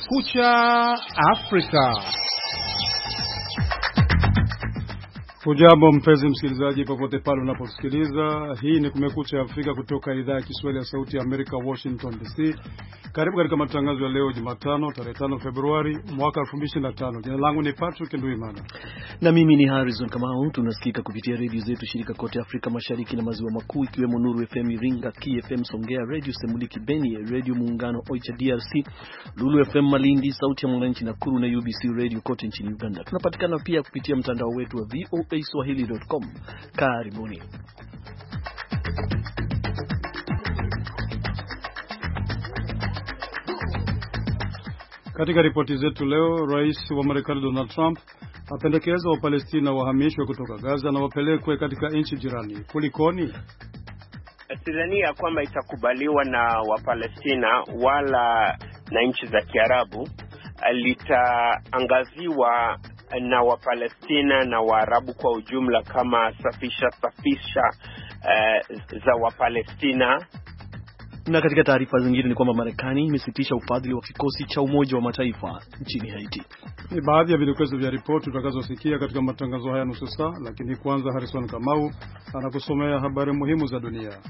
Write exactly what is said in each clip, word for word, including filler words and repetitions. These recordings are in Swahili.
Kumekucha Afrika. Hujambo mpenzi msikilizaji popote pale unaposikiliza. Hii ni Kumekucha Afrika kutoka idhaa ya Kiswahili ya Sauti ya Amerika, Washington D C. Karibu katika matangazo ya leo Jumatano tarehe tano Februari mwaka elfu mbili ishirini na tano. Jina langu ni Patrick Nduimana. Na mimi ni Harrison Kamau. Tunasikika kupitia redio zetu shirika kote Afrika Mashariki na Maziwa Makuu, ikiwemo Nuru F M Iringa, K F M Songea, Radio Semuliki Beni, Radio Muungano Oicha D R C, Lulu F M Malindi, Sauti ya Mwananchi Nakuru na U B C Radio kote nchini Uganda. Tunapatikana pia kupitia mtandao wetu wa v o a swahili dot com. Karibuni. Katika ripoti zetu leo, Rais wa Marekani Donald Trump apendekeza Wapalestina wahamishwe kutoka Gaza na wapelekwe katika nchi jirani. Kulikoni? Sidhani ya kwamba itakubaliwa na Wapalestina wala na nchi za Kiarabu. Litaangaziwa na Wapalestina na Waarabu kwa ujumla kama safisha safisha uh, za Wapalestina. Na katika taarifa zingine ni kwamba Marekani imesitisha ufadhili wa kikosi cha Umoja wa Mataifa nchini Haiti. Ni baadhi ya vidokezo vya ripoti tutakazosikia katika matangazo haya nusu saa, lakini kwanza Harrison Kamau anakusomea habari muhimu za dunia.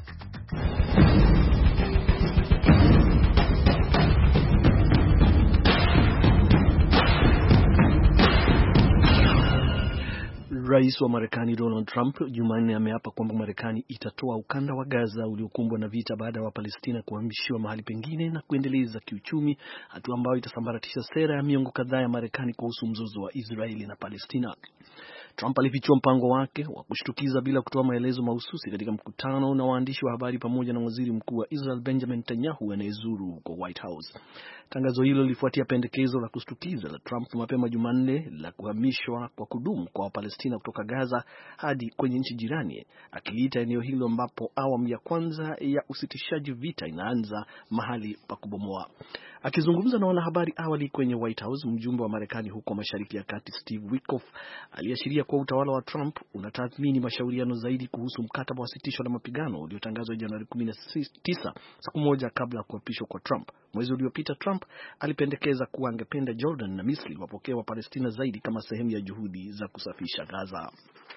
Rais wa Marekani Donald Trump Jumanne ameapa kwamba Marekani itatoa ukanda wa Gaza uliokumbwa na vita baada ya Wapalestina kuhamishiwa mahali pengine na kuendeleza kiuchumi, hatua ambayo itasambaratisha sera ya miongo kadhaa ya Marekani kuhusu mzozo wa Israeli na Palestina. Trump alifichua mpango wake wa kushtukiza bila kutoa maelezo mahususi katika mkutano na waandishi wa habari pamoja na waziri mkuu wa Israel Benjamin Netanyahu anayezuru huko White House. Tangazo hilo lilifuatia pendekezo la kushtukiza la Trump mapema Jumanne la kuhamishwa kwa kudumu kwa Wapalestina kutoka Gaza hadi kwenye nchi jirani, akiliita eneo hilo ambapo awamu ya kwanza ya usitishaji vita inaanza mahali pa kubomoa. Akizungumza na wanahabari awali kwenye White House, mjumbe wa Marekani huko Mashariki ya Kati Steve Witkoff aliashiria kwa utawala wa Trump unatathmini mashauriano zaidi kuhusu mkataba wa sitisho la mapigano uliotangazwa Januari kumi na tisa, siku moja kabla ya kuapishwa kwa Trump. Mwezi uliopita Trump alipendekeza kuwa angependa Jordan na Misri wapokee wa Palestina zaidi kama sehemu ya juhudi za kusafisha Gaza.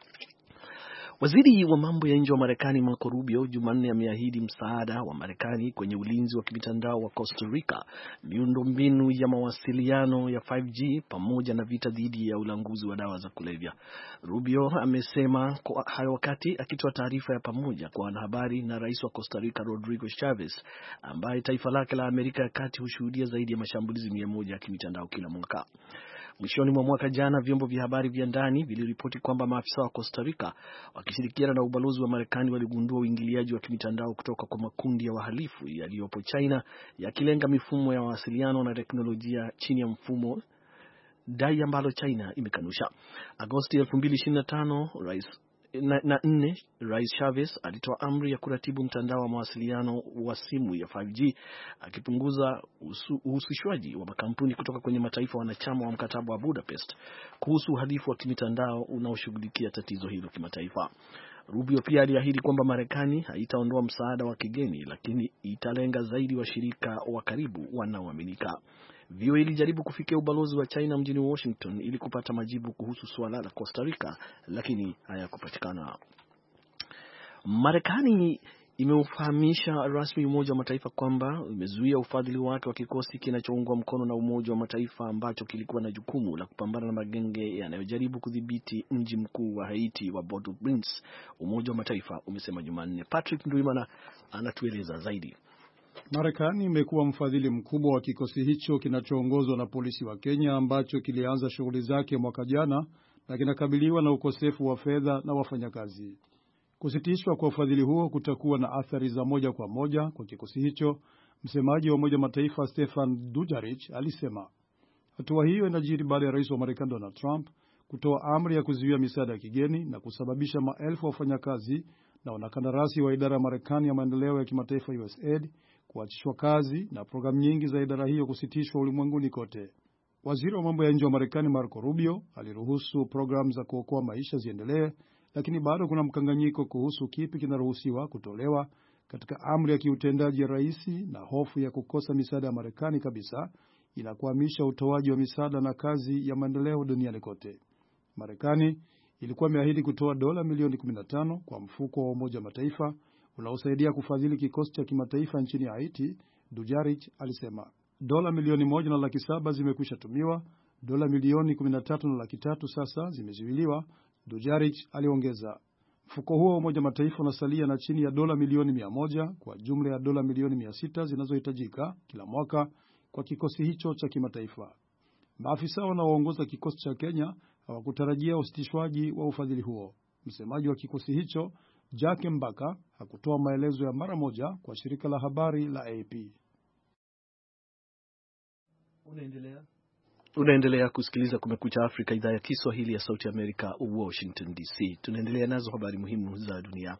Waziri wa mambo ya nje wa Marekani Marco Rubio Jumanne ameahidi msaada wa Marekani kwenye ulinzi wa kimitandao wa Costa Rica, miundombinu ya mawasiliano ya five G pamoja na vita dhidi ya ulanguzi wa dawa za kulevya. Rubio amesema kwa hayo wakati akitoa taarifa ya pamoja kwa wanahabari na rais wa Costa Rica Rodrigo Chavez, ambaye taifa lake la Amerika ya Kati hushuhudia zaidi ya mashambulizi mia moja ya kimitandao kila mwaka. Mwishoni mwa mwaka jana, vyombo vya habari vya ndani viliripoti kwamba maafisa wa Costa Rica wakishirikiana na ubalozi wa Marekani waligundua uingiliaji wa kimitandao kutoka kwa makundi ya wahalifu yaliyopo China yakilenga mifumo ya mawasiliano na teknolojia chini ya mfumo, dai ambalo China imekanusha. Agosti elfu mbili ishirini na tano, rais na, na nne, Rais Chavez alitoa amri ya kuratibu mtandao wa mawasiliano wa simu ya five G, akipunguza uhusishwaji wa makampuni kutoka kwenye mataifa wanachama wa mkataba wa Budapest kuhusu uhalifu wa kimitandao unaoshughulikia tatizo hilo kimataifa. Rubio pia aliahidi kwamba Marekani haitaondoa msaada wa kigeni, lakini italenga zaidi washirika wa karibu wanaoaminika. V O A ilijaribu kufikia ubalozi wa China mjini Washington ili kupata majibu kuhusu suala la Costa Rica, lakini hayakupatikana. Marekani imeufahamisha rasmi Umoja wa Mataifa kwamba imezuia ufadhili wake wa kikosi kinachoungwa mkono na Umoja wa Mataifa ambacho kilikuwa na jukumu la kupambana na magenge yanayojaribu kudhibiti mji mkuu wa Haiti wa Port-au-Prince. Umoja wa Mataifa umesema Jumanne. Patrick Nduimana anatueleza zaidi. Marekani imekuwa mfadhili mkubwa wa kikosi hicho kinachoongozwa na polisi wa Kenya ambacho kilianza shughuli zake mwaka jana na kinakabiliwa na ukosefu wa fedha na wafanyakazi. Kusitishwa kwa ufadhili huo kutakuwa na athari za moja kwa moja kwa kikosi hicho, msemaji wa Umoja wa Mataifa Stefan Dujarric alisema. Hatua hiyo inajiri baada ya rais wa Marekani Donald Trump kutoa amri ya kuzuia misaada ya kigeni na kusababisha maelfu ya wafanyakazi na wanakandarasi wa idara ya Marekani ya maendeleo ya kimataifa U S A I D kuachishwa kazi na programu nyingi za idara hiyo kusitishwa ulimwenguni kote. Waziri wa mambo ya nje wa Marekani Marco Rubio aliruhusu programu za kuokoa maisha ziendelee, lakini bado kuna mkanganyiko kuhusu kipi kinaruhusiwa kutolewa katika amri ya kiutendaji ya rais na hofu ya kukosa misaada ya Marekani kabisa inakwamisha utoaji wa misaada na kazi ya maendeleo duniani kote. Marekani ilikuwa imeahidi kutoa dola milioni kumi na tano kwa mfuko wa Umoja wa Mataifa unaosaidia kufadhili kikosi cha kimataifa nchini Haiti, Dujarric alisema. Dola milioni moja na laki saba zimekwisha tumiwa, dola milioni kumi na tatu na laki tatu sasa zimezuiliwa, Dujarric aliongeza. Mfuko huo wa Umoja wa Mataifa unasalia na chini ya dola milioni mia moja kwa jumla ya dola milioni mia sita zinazohitajika kila mwaka kwa kikosi hicho cha kimataifa. Maafisa wanaoongoza kikosi cha Kenya hawakutarajia usitishwaji wa ufadhili huo. Msemaji wa kikosi hicho, Jack Mbaka, hakutoa maelezo ya mara moja kwa shirika la habari la A P. Unaendelea Unaendelea kusikiliza Kumekucha Afrika, idhaa ya Kiswahili ya Sauti Amerika, Washington D C. Tunaendelea nazo habari muhimu za dunia.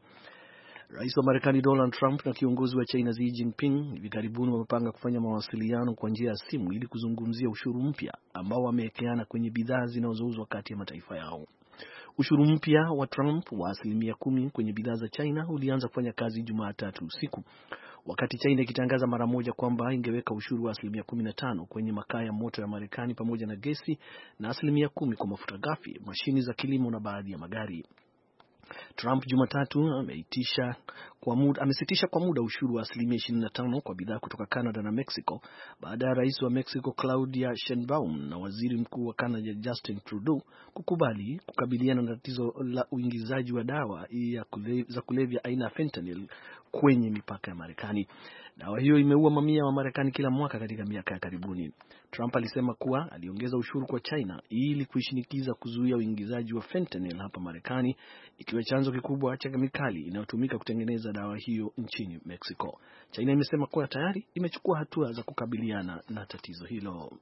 Rais wa Marekani Donald Trump na kiongozi wa China Xi Jinping hivi karibuni wamepanga kufanya mawasiliano kwa njia ya simu ili kuzungumzia ushuru mpya ambao wamewekeana kwenye bidhaa zinazouzwa kati ya mataifa yao. Ushuru mpya wa Trump wa asilimia kumi kwenye bidhaa za China ulianza kufanya kazi Jumatatu usiku, wakati China ikitangaza mara moja kwamba ingeweka ushuru wa asilimia kumi na tano kwenye makaa ya moto ya Marekani pamoja na gesi na asilimia kumi kwa mafuta ghafi, mashini za kilimo na baadhi ya magari. Trump Jumatatu ameitisha kwa muda amesitisha kwa muda ushuru wa asilimia ishirini na tano kwa bidhaa kutoka Canada na Mexico baada ya rais wa Mexico Claudia Sheinbaum na waziri mkuu wa Canada Justin Trudeau kukubali kukabiliana na tatizo la uingizaji wa dawa ya kule, za kulevya aina ya fentanyl kwenye mipaka ya Marekani. Dawa hiyo imeua mamia wa Marekani kila mwaka katika miaka ya karibuni. Trump alisema kuwa aliongeza ushuru kwa China ili kuishinikiza kuzuia uingizaji wa fentanyl hapa Marekani, ikiwa chanzo kikubwa cha kemikali inayotumika kutengeneza dawa hiyo nchini Mexico. China imesema kuwa tayari imechukua hatua za kukabiliana na tatizo hilo.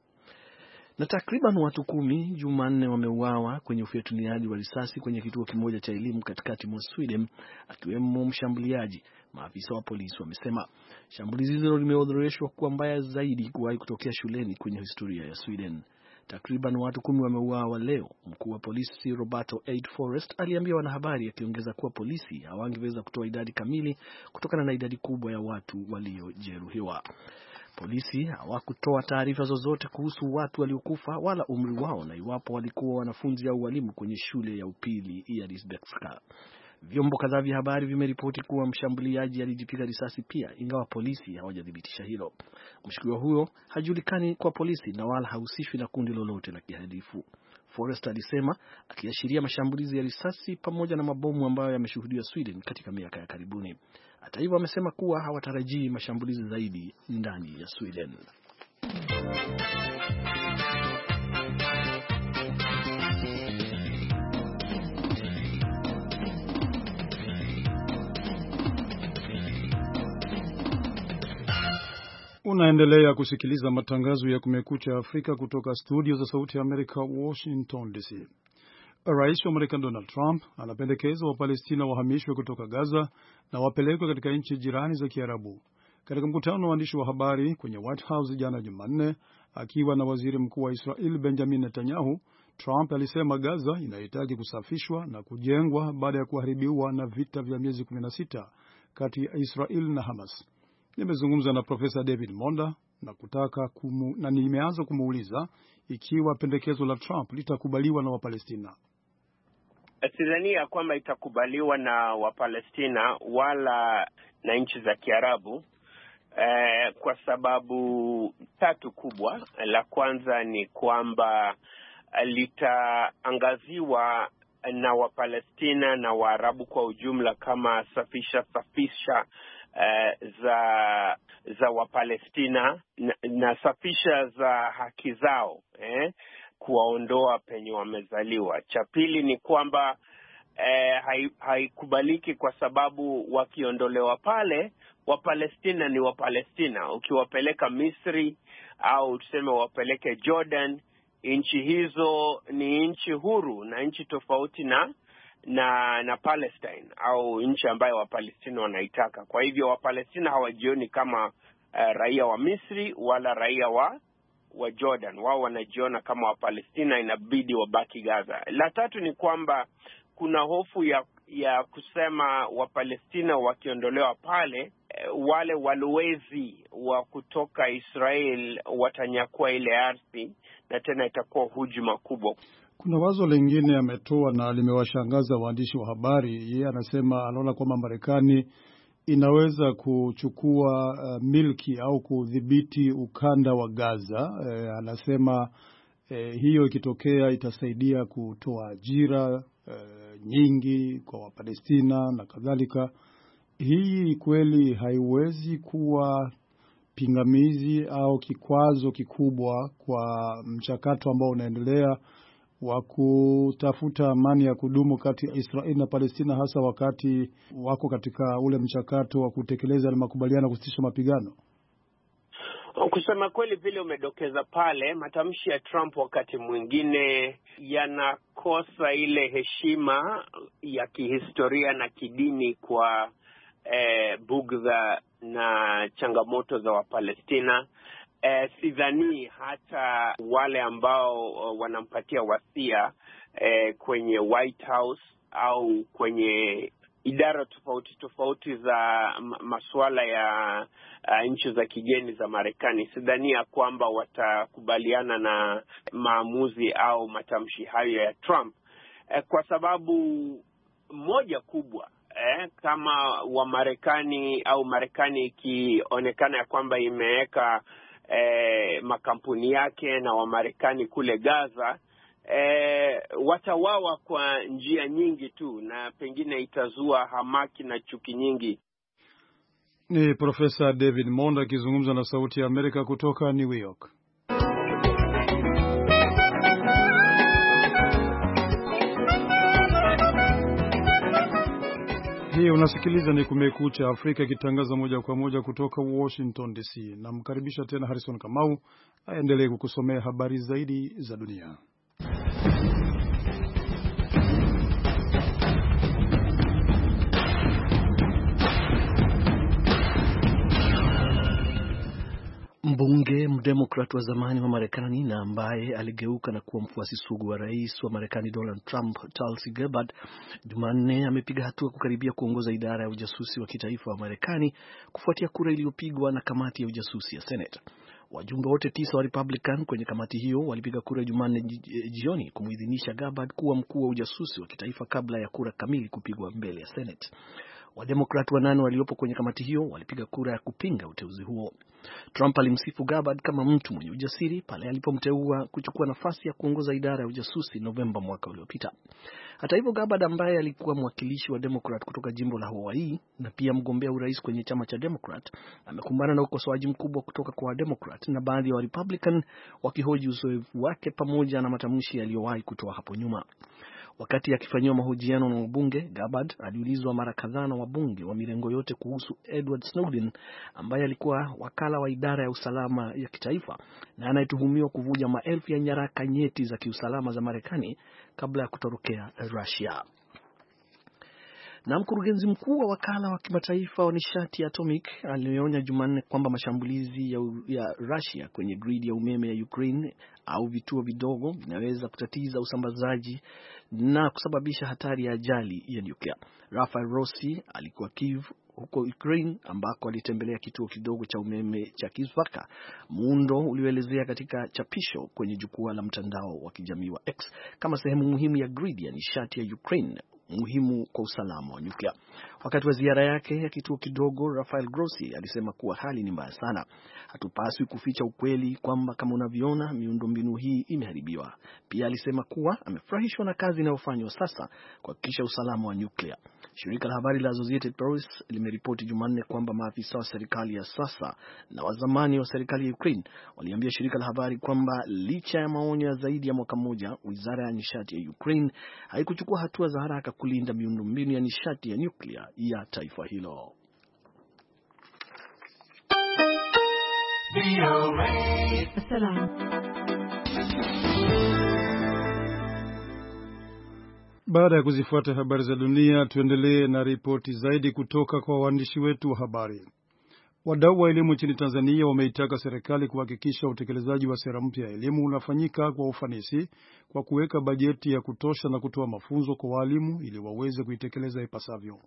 Na takriban watu kumi Jumanne wameuawa kwenye ufyatuliaji wa risasi kwenye kituo kimoja cha elimu katikati mwa Sweden, akiwemo mshambuliaji, maafisa wa polisi wamesema. Shambulizi hilo limeorodheshwa kuwa mbaya zaidi kuwahi kutokea shuleni kwenye historia ya Sweden. Takriban watu kumi wameuawa leo, mkuu wa polisi Roberto Eid Forrest aliambia wanahabari, akiongeza kuwa polisi hawangeweza kutoa idadi kamili kutokana na idadi kubwa ya watu waliojeruhiwa. Polisi hawakutoa taarifa zozote kuhusu watu waliokufa wala umri wao na iwapo walikuwa wanafunzi au walimu kwenye shule ya upili ya Lisbecka. Vyombo kadhaa vya habari vimeripoti kuwa mshambuliaji alijipiga risasi pia, ingawa polisi hawajathibitisha hilo. Mshukiwa huyo hajulikani kwa polisi na wala hahusishwi na kundi lolote la kihalifu, Forrest alisema, akiashiria mashambulizi ya risasi pamoja na mabomu ambayo yameshuhudiwa Sweden katika miaka ya karibuni. Hata hivyo, amesema kuwa hawatarajii mashambulizi zaidi ndani ya Sweden. Unaendelea kusikiliza matangazo ya Kumekucha Afrika kutoka studio za Sauti ya Amerika, Washington D C. Rais wa Marekani Donald Trump anapendekeza Wapalestina wahamishwe kutoka Gaza na wapelekwe katika nchi jirani za Kiarabu. Katika mkutano wa waandishi wa habari kwenye White House jana Jumanne, akiwa na waziri mkuu wa Israel Benjamin Netanyahu, Trump alisema Gaza inahitaji kusafishwa na kujengwa baada ya kuharibiwa na vita vya miezi kumi na sita kati ya Israel na Hamas. Nimezungumza na Profesa David Monda na kutaka kumu, na nimeanza kumuuliza ikiwa pendekezo la Trump litakubaliwa na Wapalestina. Sidhani ya kwamba itakubaliwa na Wapalestina wala na nchi za Kiarabu eh, kwa sababu tatu kubwa. La kwanza ni kwamba litaangaziwa na Wapalestina na Waarabu kwa ujumla kama safisha safisha Uh, za za Wapalestina na, na safisha za haki zao eh, kuwaondoa penye wamezaliwa. Cha pili ni kwamba eh, haikubaliki kwa sababu wakiondolewa pale, Wapalestina ni Wapalestina. Ukiwapeleka Misri au tuseme wapeleke Jordan, nchi hizo ni nchi huru na nchi tofauti na na na Palestine au nchi ambayo Wapalestina wanaitaka. Kwa hivyo Wapalestina hawajioni kama uh, raia wa Misri wala raia wa wa Jordan. Wao wanajiona kama Wapalestina, inabidi wabaki Gaza. La tatu ni kwamba kuna hofu ya ya kusema Wapalestina wakiondolewa pale wale walowezi wa kutoka Israel watanyakua ile ardhi na tena itakuwa hujuma kubwa. Kuna wazo lingine ametoa na limewashangaza waandishi wa habari. Yeye anasema anaona kwamba Marekani inaweza kuchukua uh, milki au kudhibiti ukanda wa Gaza. E, anasema e, hiyo ikitokea itasaidia kutoa ajira e, nyingi kwa Wapalestina na kadhalika. Hii kweli haiwezi kuwa pingamizi au kikwazo kikubwa kwa mchakato ambao unaendelea wa kutafuta amani ya kudumu kati ya Israeli na Palestina, hasa wakati wako katika ule mchakato wa kutekeleza makubaliano kusitisha mapigano? Kusema kweli, vile umedokeza pale, matamshi ya Trump wakati mwingine yanakosa ile heshima ya kihistoria na kidini kwa eh, bugdha na changamoto za Wapalestina. Eh, sidhani hata wale ambao uh, wanampatia wasia eh, kwenye White House au kwenye idara tofauti tofauti za masuala ya uh, nchi za kigeni za Marekani, sidhani ya kwamba watakubaliana na maamuzi au matamshi hayo ya Trump, eh, kwa sababu moja kubwa. Eh, kama wa Marekani au Marekani ikionekana ya kwamba imeweka eh, makampuni yake na wa Marekani kule Gaza, eh, watawawa kwa njia nyingi tu na pengine itazua hamaki na chuki nyingi. Ni Profesa David Monda akizungumza na Sauti ya Amerika kutoka New York. Hii unasikiliza ni Kumekucha Afrika ikitangaza moja kwa moja kutoka Washington D C. Namkaribisha tena Harrison Kamau aendelee kukusomea habari zaidi za dunia. Mbunge mdemokrat wa zamani wa Marekani na ambaye aligeuka na kuwa mfuasi sugu wa rais wa Marekani Donald Trump, Tulsi Gabbard, Jumanne amepiga hatua kukaribia kuongoza idara ya ujasusi wa kitaifa wa Marekani kufuatia kura iliyopigwa na kamati ya ujasusi ya Senate. Wajumbe wote tisa wa Republican kwenye kamati hiyo walipiga kura Jumanne jioni kumuidhinisha Gabbard kuwa mkuu wa ujasusi wa kitaifa kabla ya kura kamili kupigwa mbele ya Senate. Wademokrat wanane waliopo kwenye kamati hiyo walipiga kura ya kupinga uteuzi huo. Trump alimsifu Gabbard kama mtu mwenye ujasiri pale alipomteua kuchukua nafasi ya kuongoza idara ya ujasusi Novemba mwaka uliopita. Hata hivyo, Gabbard ambaye alikuwa mwakilishi wa Democrat kutoka jimbo la Hawaii na pia mgombea urais kwenye chama cha Democrat amekumbana na ukosoaji mkubwa kutoka kwa Democrat na baadhi ya wa Republican wakihoji uzoefu wake pamoja na matamshi aliyowahi kutoa hapo nyuma. Wakati akifanywa mahojiano na wabunge, Gabbard aliulizwa mara kadhaa na wabunge wa mirengo yote kuhusu Edward Snowden ambaye alikuwa wakala wa idara ya usalama ya kitaifa na anayetuhumiwa kuvuja maelfu ya nyaraka nyeti za kiusalama za Marekani kabla ya kutorokea Russia. Na mkurugenzi mkuu wa wakala wa kimataifa wa nishati ya atomic alionya Jumanne kwamba mashambulizi ya, ya Russia kwenye grid ya umeme ya Ukraine au vituo vidogo vinaweza kutatiza usambazaji na kusababisha hatari ya ajali ya nyuklia. Rafael Grossi alikuwa Kiev huko Ukraine ambako alitembelea kituo kidogo cha umeme cha Kizvaka, muundo ulioelezea katika chapisho kwenye jukwaa la mtandao wa kijamii wa X kama sehemu muhimu ya grid ya nishati ya Ukraine muhimu kwa usalama wa nyuklia. Wakati wa ziara yake ya kituo kidogo, Rafael Grossi alisema kuwa hali ni mbaya sana. Hatupaswi kuficha ukweli kwamba kama unavyoona miundombinu hii imeharibiwa. Pia alisema kuwa amefurahishwa na kazi inayofanywa sasa kuhakikisha usalama wa nyuklia. Shirika la habari la Associated Press limeripoti Jumanne kwamba maafisa wa serikali ya sasa na wa zamani wa serikali ya Ukraine waliambia shirika la habari kwamba licha ya maonyo ya zaidi ya mwaka mmoja, wizara ya nishati ya Ukraine haikuchukua hatua za haraka kulinda miundombinu ya nishati ya nyuklia ya taifa hilo. Baada ya kuzifuata habari za dunia, tuendelee na ripoti zaidi kutoka kwa waandishi wetu wa habari. Wadau wa elimu nchini Tanzania wameitaka serikali kuhakikisha utekelezaji wa sera mpya ya elimu unafanyika kwa ufanisi kwa kuweka bajeti ya kutosha na kutoa mafunzo kwa walimu ili waweze kuitekeleza ipasavyo.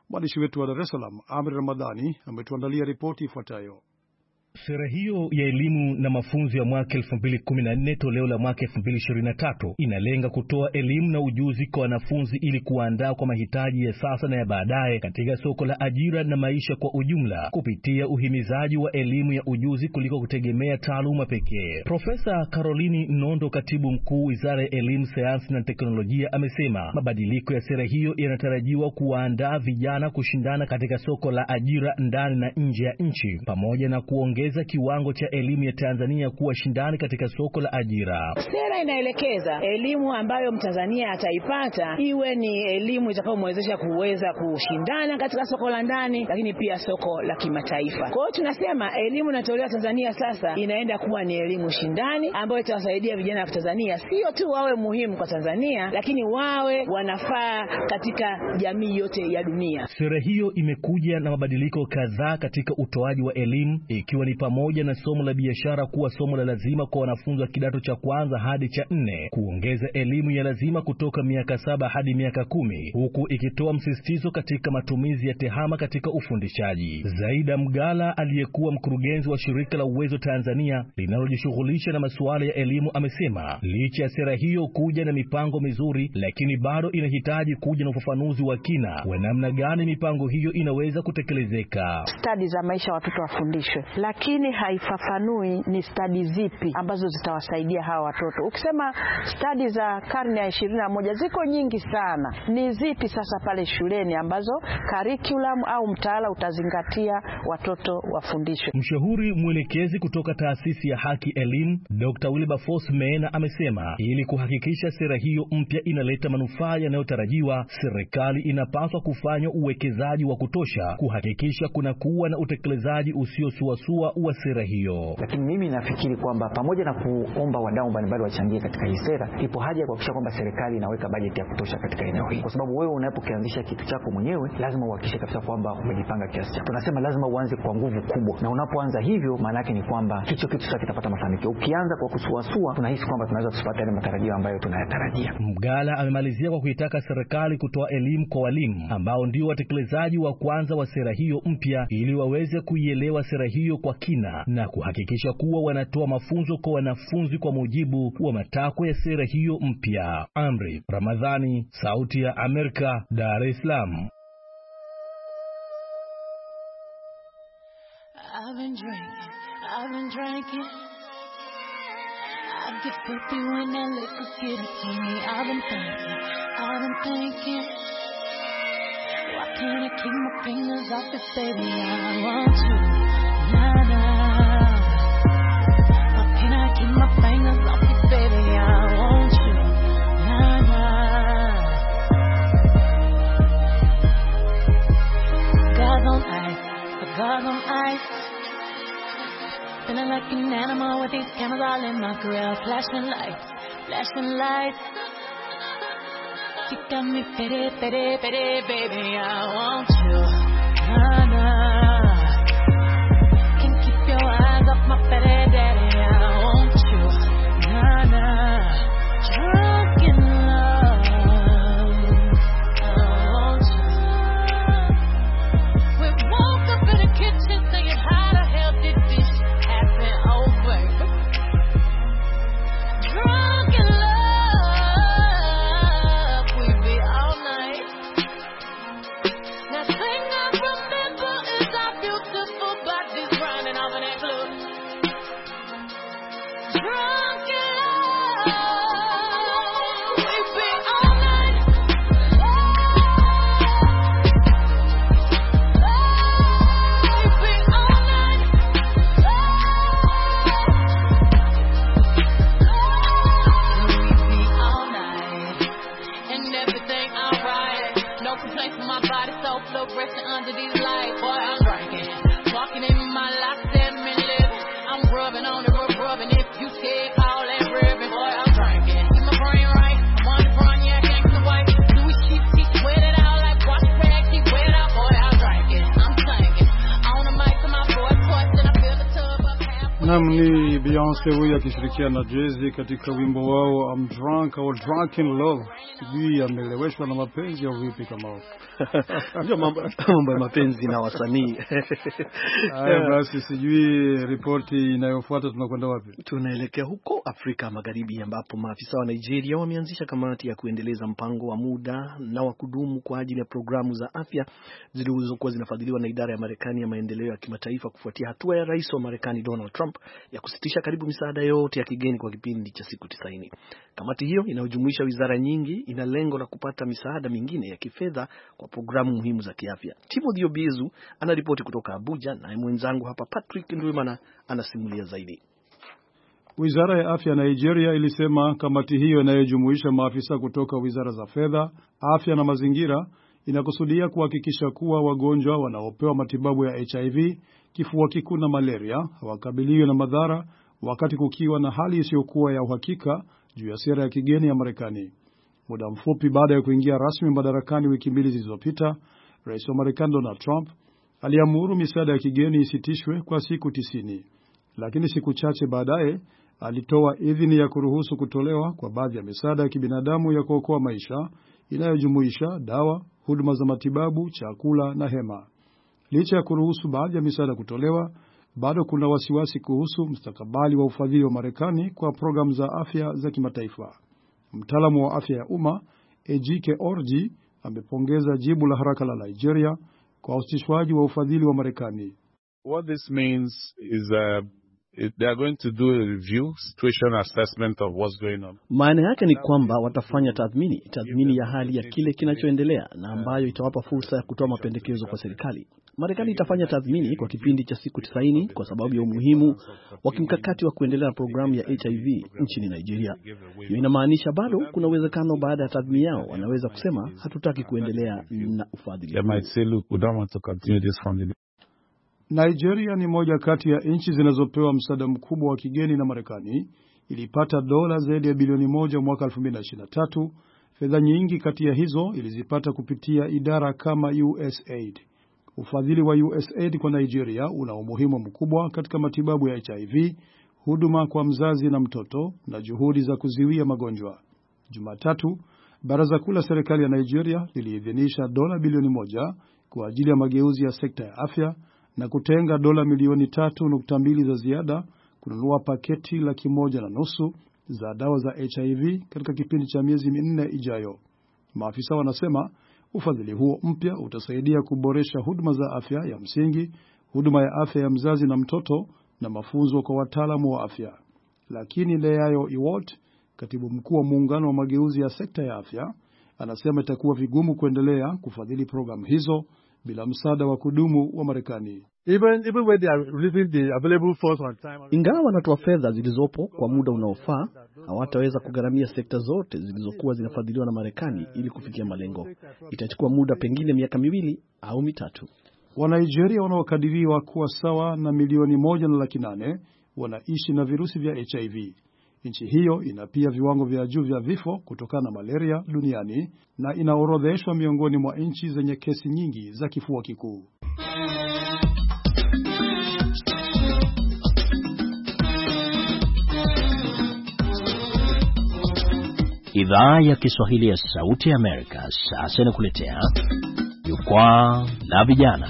Mwandishi wetu wa Dar es Salaam, Amir Ramadhani, ametuandalia ripoti ifuatayo. Sera hiyo ya elimu na mafunzo ya mwaka elfu mbili kumi na nne toleo la mwaka elfu mbili ishirini na tatu inalenga kutoa elimu na ujuzi kwa wanafunzi ili kuandaa kwa mahitaji ya sasa na ya baadaye katika soko la ajira na maisha kwa ujumla kupitia uhimizaji wa elimu ya ujuzi kuliko kutegemea taaluma pekee. Profesa Caroline Nondo, katibu mkuu Wizara ya Elimu, Sayansi na Teknolojia, amesema mabadiliko ya sera hiyo yanatarajiwa kuandaa vijana kushindana katika soko la ajira ndani na nje ya nchi pamoja na kuongeza kiwango cha elimu ya Tanzania kuwa shindani katika soko la ajira. Sera inaelekeza elimu ambayo Mtanzania ataipata iwe ni elimu itakayomwezesha kuweza kushindana katika soko la ndani lakini pia soko la kimataifa. Kwa hiyo tunasema elimu inatolewa Tanzania sasa inaenda kuwa ni elimu shindani ambayo itawasaidia vijana wa Tanzania sio tu wawe muhimu kwa Tanzania lakini wawe wanafaa katika jamii yote ya dunia. Sera hiyo imekuja na mabadiliko kadhaa katika utoaji wa elimu, ikiwa ni pamoja na somo la biashara kuwa somo la lazima kwa wanafunzi wa kidato cha kwanza hadi cha nne, kuongeza elimu ya lazima kutoka miaka saba hadi miaka kumi, huku ikitoa msisitizo katika matumizi ya tehama katika ufundishaji. Zaida Mgala, aliyekuwa mkurugenzi wa shirika la Uwezo Tanzania linalojishughulisha na masuala ya elimu, amesema licha ya sera hiyo kuja na mipango mizuri, lakini bado inahitaji kuja na ufafanuzi wa kina wa namna gani mipango hiyo inaweza kutekelezeka. Stadi za maisha watoto wafundishwe, lakini haifafanui ni stadi zipi ambazo zitawasaidia hawa watoto. Ukisema stadi za karne ya ishirini na moja ziko nyingi sana, ni zipi sasa pale shuleni ambazo curriculum au mtaala utazingatia watoto wafundishwe? Mshauri mwelekezi kutoka taasisi ya Haki Elimu, Doctor Wilberforce Meena, amesema ili kuhakikisha sera hiyo mpya inaleta manufaa yanayotarajiwa, serikali inapaswa kufanya uwekezaji wa kutosha kuhakikisha kuna kuwa na utekelezaji usiosuasua wa sera hiyo. Lakini mimi nafikiri kwamba pamoja na kuomba wadau mbalimbali wachangie katika hii sera, ipo haja ya kuhakikisha kwamba serikali inaweka bajeti ya kutosha katika eneo hili, kwa sababu wewe unapokianzisha kitu chako mwenyewe lazima uhakikishe kabisa kwamba umejipanga kiasi cha. Tunasema lazima uanze kwa nguvu kubwa, na unapoanza hivyo maana yake ni kwamba hicho kitu sasa kitapata mafanikio. Ukianza kwa kusuasua, tunahisi kwamba tunaweza kusipata yale matarajio ambayo tunayatarajia. Mgala amemalizia kwa kuitaka serikali kutoa elimu kwa walimu ambao ndio watekelezaji wa kwanza wa sera hiyo mpya ili waweze kuielewa sera hiyo kwa kina na kuhakikisha kuwa wanatoa mafunzo kwa wanafunzi kwa mujibu wa matakwa ya sera hiyo mpya. Amri Ramadhani, Sauti ya Amerika, Dar es Salaam. I've been drinking, I've been drinking. I get filthy when that liquor get it to me. I've been thinking, I've been thinking. Why can't I keep my fingers off this baby? I want you, nah nah. Why can't I keep my fingers off this baby? I want you, nah nah. Cigars on ice, cigars on ice. Feeling like an animal with these cameras all in my grill. Flashing lights, flashing lights. You got me pity, pity, pity, baby. I want you, nah, nah. Can't keep your eyes off my pity, daddy. I want you, nah, nah. Drunk in love, I want you. We woke up in the kitchen singing, how the hell did this happen? Oh, baby. Drunk in love. Resting under these lights, boy, I'm drinking. Walking in my lockstep and living. I'm rubbing on the roof, rubbing. If you scared, call that ribbon, boy, I'm drinking. Keep my brain right, I'm on the front, yeah, gangsta white. Louis sheep, keep sweat it out like wash rag, keep wet out, boy, I'm drinking. I'm tanking. On the mic to my voice, voice, and I feel the tub up half. Nam ni Beyonce huyu akishirikiana na Jay-Z katika wimbo wao I'm Drunk au Drunk in Love. Sijui ameleweshwa na mapenzi au vipi kama Ndio mambo mambo ya mapenzi na wasanii. Haya basi, sijui ripoti inayofuata tunakwenda wapi? Tunaelekea huko Afrika Magharibi ambapo maafisa wa Nigeria wameanzisha kamati ya kuendeleza mpango wa muda na wa kudumu kwa ajili ya programu za afya zilizokuwa zinafadhiliwa na idara ya Marekani ya maendeleo ya kimataifa kufuatia hatua ya Rais wa Marekani Donald Trump ya kusitisha karibu misaada yote ya kigeni kwa kipindi cha siku tisaini. Kamati hiyo inayojumuisha wizara nyingi ina lengo la kupata misaada mingine ya kifedha kwa programu muhimu za kiafya. Timothy Obiezu anaripoti kutoka Abuja na mwenzangu hapa Patrick Ndwimana anasimulia zaidi. Wizara ya Afya ya Nigeria ilisema kamati hiyo inayojumuisha maafisa kutoka wizara za fedha, afya na mazingira inakusudia kuhakikisha kuwa wagonjwa wanaopewa matibabu ya H I V, kifua kikuu na malaria hawakabiliwi na madhara wakati kukiwa na hali isiyokuwa ya uhakika juu ya sera ya kigeni ya Marekani. Muda mfupi baada ya kuingia rasmi madarakani wiki mbili zilizopita, Rais wa Marekani Donald Trump aliamuru misaada ya kigeni isitishwe kwa siku tisini. Lakini siku chache baadaye alitoa idhini ya kuruhusu kutolewa kwa baadhi ya misaada ya kibinadamu ya kuokoa maisha inayojumuisha dawa, huduma za matibabu, chakula na hema. Licha ya kuruhusu baadhi ya misaada kutolewa, bado kuna wasiwasi kuhusu mustakabali wa ufadhili wa Marekani kwa programu za afya za kimataifa. Mtaalamu wa afya ya umma Ejike Orji amepongeza jibu la haraka la Nigeria kwa usitishwaji wa ufadhili wa Marekani. What this means is uh, they are going to do a review, situation assessment of what's going on. Maana yake ni kwamba watafanya tathmini, tathmini ya hali ya kile kinachoendelea na ambayo itawapa fursa ya kutoa mapendekezo kwa serikali. Marekani itafanya tathmini kwa kipindi cha siku tisaini kwa sababu ya umuhimu wa kimkakati wa kuendelea na programu ya H I V nchini Nigeria. Hiyo inamaanisha bado kuna uwezekano baada ya tathmini yao wanaweza kusema hatutaki kuendelea na ufadhili. They might say, look, we don't want to continue this funding. Nigeria ni moja kati ya nchi zinazopewa msaada mkubwa wa kigeni na Marekani. Ilipata dola zaidi ya bilioni moja mwaka elfu mbili na ishirini na tatu. Fedha nyingi kati ya hizo ilizipata kupitia idara kama U S A I D. Ufadhili wa U S A I D kwa Nigeria una umuhimu mkubwa katika matibabu ya H I V, huduma kwa mzazi na mtoto na juhudi za kuziwia magonjwa. Jumatatu, Baraza Kuu la serikali ya Nigeria liliidhinisha dola bilioni moja kwa ajili ya mageuzi ya sekta ya afya na kutenga dola milioni tatu nukta mbili za ziada kununua paketi laki moja na nusu za dawa za H I V katika kipindi cha miezi minne ijayo. Maafisa wanasema ufadhili huo mpya utasaidia kuboresha huduma za afya ya msingi, huduma ya afya ya mzazi na mtoto na mafunzo kwa wataalamu wa afya. Lakini Leayo Iwot, katibu mkuu wa muungano wa mageuzi ya sekta ya afya, anasema itakuwa vigumu kuendelea kufadhili programu hizo bila msaada wa kudumu wa Marekani. Even even when they are releasing the available funds on time. Ingawa wanatoa fedha zilizopo kwa muda unaofaa, hawataweza kugharamia sekta zote zilizokuwa zinafadhiliwa na Marekani ili kufikia malengo. Itachukua muda, pengine miaka miwili au mitatu. Wanigeria wanaokadiriwa kuwa sawa na milioni moja na laki nane wanaishi na virusi vya H I V. Nchi hiyo ina pia viwango vya juu vya vifo kutokana na malaria duniani na inaorodheshwa miongoni mwa nchi zenye kesi nyingi za kifua kikuu. Idhaa ya Kiswahili ya Sauti ya Amerika sasa inakuletea Jukwaa la Vijana.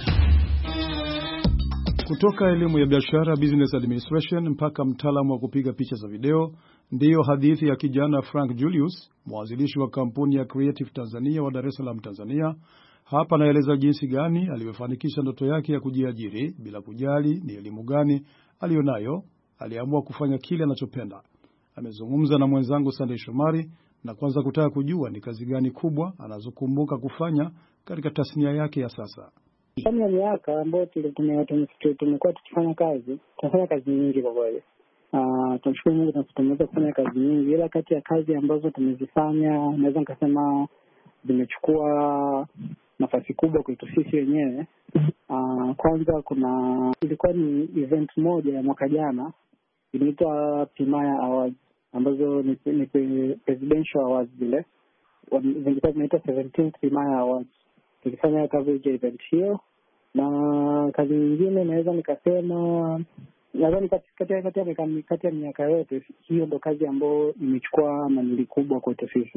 Kutoka elimu ya biashara, business administration, mpaka mtaalamu wa kupiga picha za video, ndiyo hadithi ya kijana Frank Julius, mwanzilishi wa kampuni ya Creative Tanzania wa Dar es Salaam, Tanzania. Hapa naeleza jinsi gani alivyofanikisha ndoto yake ya kujiajiri bila kujali ni elimu gani alionayo. Aliamua kufanya kile anachopenda. Amezungumza na mwenzangu Sunday Shomari na kwanza kutaka kujua ni kazi gani kubwa anazokumbuka kufanya katika tasnia yake ya sasa. Kama miaka ambayo tumekuwa tukifanya kazi, tunafanya kazi nyingi kwa kweli. Ah, tunashukuru Mungu tunaweza kufanya kazi nyingi, ila kati ya kazi ambazo tumezifanya naweza nikasema zimechukua nafasi kubwa kwetu sisi wenyewe. Ah, kwanza kuna ilikuwa ni event moja ya mwaka jana inaitwa Timaya Awards, ambazo ni, ni presidential awards zile. Zilikuwa zinaitwa seventeenth Timaya Awards. Tulifanya coverage ya event hiyo, na kazi nyingine naweza nikasema nadhani katika kati ya miaka yote hiyo ndo kazi ambayo imechukua manili kubwa kwetu sisi.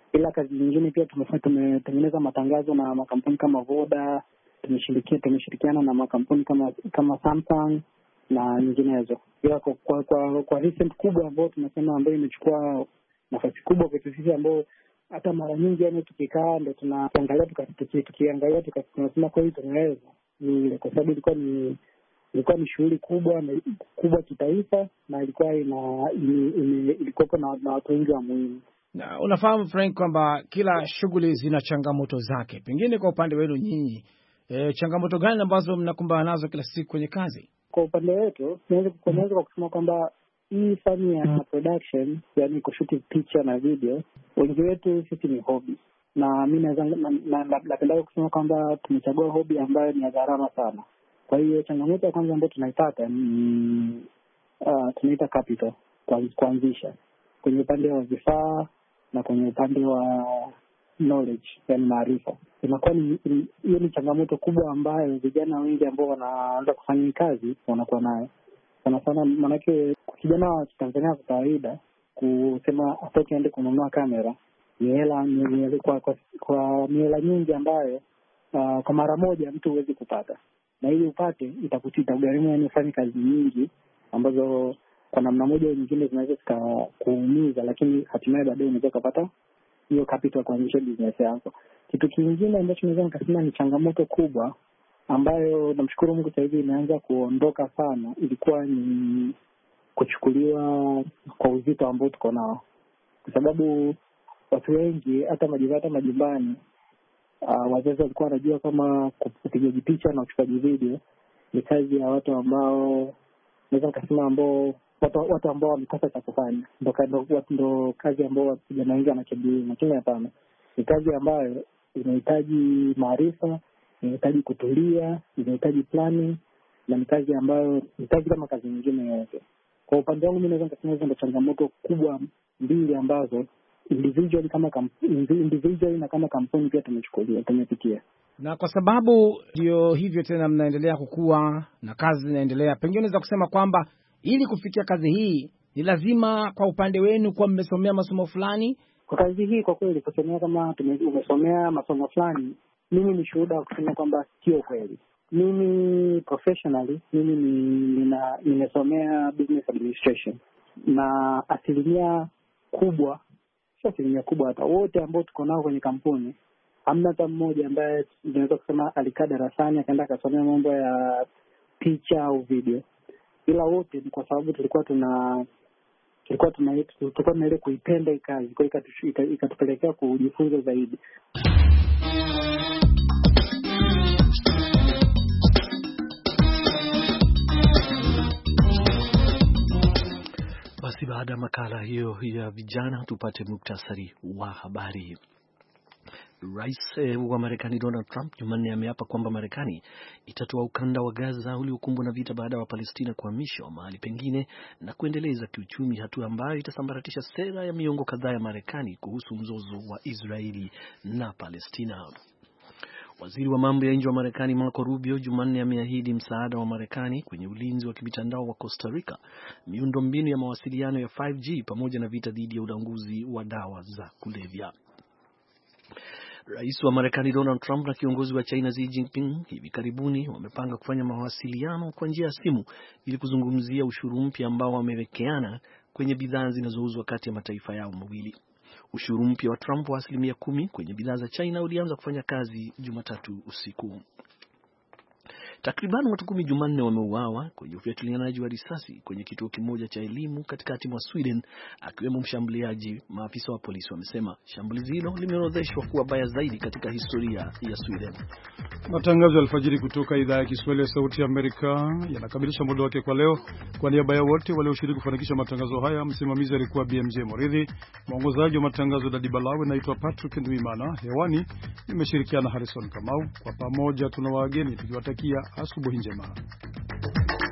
ila kazi nyingine pia tumefanya, tumetengeneza matangazo na makampuni kama Voda, tumeshirikiana tumeshirikiana na makampuni kama kama Samsung na nyinginezo. Ila kwa kwa, kwa, kwa recent kubwa ambayo tunasema ambayo imechukua nafasi kubwa kwa sisi, ambao hata mara nyingi yani tukikaa ndio tunaangalia tukiangalia tunasema kwa hiyo tunaweza ni ile, kwa sababu ilikuwa ni ilikuwa ni shughuli kubwa na kubwa kitaifa, na ilikuwa ina ilikuwa na, na watu wengi wa muhimu. Na unafahamu Frank kwamba kila shughuli zina changamoto zake. Pengine kwa upande wenu nyinyi, e, changamoto gani ambazo mnakumbana nazo kila siku kwenye kazi? Kwa upande wetu naweza kuanza kwa kusema kwamba hii fani ya production, yani kushuti picha na video, wengi wetu sisi ni hobby, na mimi naweza napenda kusema kwamba tumechagua hobby ambayo ni ya gharama sana. Kwa hiyo changamoto ya kwanza ambayo tunaipata ni uh, tunaita capital kwa kuanzisha kwenye upande wa vifaa na kwenye upande wa knowledge, yani maarifa. Inakuwa ni hiyo ni changamoto kubwa ambayo vijana wengi ambao wanaanza kufanya kazi wanakuwa nayo sana sana. Maanake kijana wa Tanzania kwa kawaida kusema atoke aende kununua kamera ni hela ni kwa kwa, kwa hela nyingi ambayo uh, kwa mara moja mtu huwezi kupata, na ili upate itakutita ugharimu, yani ufanye kazi nyingi ambazo kwa namna moja au nyingine zinaweza kuumiza, lakini hatimaye baadaye unaweza kupata hiyo capital kuanzisha business yako. Kitu kingine ambacho naweza nikasema ni changamoto kubwa ambayo namshukuru Mungu sasa hivi imeanza kuondoka sana, ilikuwa ni kuchukuliwa kwa uzito ambao tuko nao, kwa sababu watu wengi hata majirani majumbani, uh, wazazi walikuwa wanajua kama kupiga picha na kuchukua video ni kazi ya watu ambao naweza kusema ambao watu, watu ambao wamekosa cha kufanya, ndio ndio kazi ambao vijana wengi wanakimbilia. Lakini hapana, ni kazi ambayo inahitaji maarifa, inahitaji kutulia, inahitaji planning, na ni kazi ambayo ni kazi kama kazi nyingine yote. Kwa upande wangu mimi naweza kusema hizo ndio changamoto kubwa mbili ambazo individually kama individually na kama kampuni pia tumechukulia tumepitia. Na kwa sababu ndio hivyo tena mnaendelea kukua na kazi zinaendelea, pengine unaweza kusema kwamba ili kufikia kazi hii ni lazima kwa upande wenu kuwa mmesomea masomo fulani? Kwa kazi hii kwa kweli kusomea kama tumesomea masomo fulani, mimi ni shuhuda wa kusema kwamba sio kweli. Mimi professionally mimi nina nimesomea business administration, na asilimia kubwa sio asilimia kubwa hata wote ambao tuko nao kwenye kampuni hamna hata mmoja ambaye tunaweza kusema alikaa darasani akaenda akasomea mambo ya picha au video, ila wote ni kwa sababu tulikuwa tuna tulikuwa tuna tulikuwa na ile kuipenda hii kazi, kwa hiyo ikatupelekea kujifunza zaidi. Basi baada ya makala hiyo ya vijana tupate muktasari wa habari. Rais wa Marekani Donald Trump Jumanne ameapa kwamba Marekani itatoa ukanda wa Gaza uliokumbwa na vita baada ya Wapalestina kuhamishwa mahali pengine na kuendeleza kiuchumi, hatua ambayo itasambaratisha sera ya miongo kadhaa ya Marekani kuhusu mzozo wa Israeli na Palestina. Waziri wa mambo ya nje wa Marekani Marco Rubio Jumanne ameahidi msaada wa Marekani kwenye ulinzi wa kimitandao wa Costa Rica, miundombinu ya mawasiliano ya five G pamoja na vita dhidi ya ulanguzi wa dawa za kulevya. Rais wa Marekani Donald Trump na kiongozi wa China Xi Jinping hivi karibuni wamepanga kufanya mawasiliano kwa njia ya simu ili kuzungumzia ushuru mpya ambao wamewekeana kwenye bidhaa zinazouzwa kati ya mataifa yao mawili. Ushuru mpya wa Trump wa asilimia kumi kwenye bidhaa za China ulianza kufanya kazi Jumatatu usiku. Takriban watu kumi Jumanne wameuawa kwenye ufyatulianaji wa risasi kwenye kituo kimoja cha elimu katikati mwa Sweden, akiwemo mshambuliaji, maafisa wa polisi wamesema. Shambulizi hilo limeorodheshwa kuwa baya zaidi katika historia ya Sweden. Matangazo ya alfajiri kutoka idhaa ya Kiswahili ya Sauti ya Amerika yanakamilisha muda wake kwa leo. Kwa niaba ya wote walioshiriki kufanikisha matangazo haya, msimamizi alikuwa B M J Moridhi, mwongozaji wa matangazo Dadi Balawe, naitwa Patrick Ndwimana. Hewani nimeshirikiana Harrison Kamau. Kwa pamoja tuna wageni tukiwatakia asubuhi njema.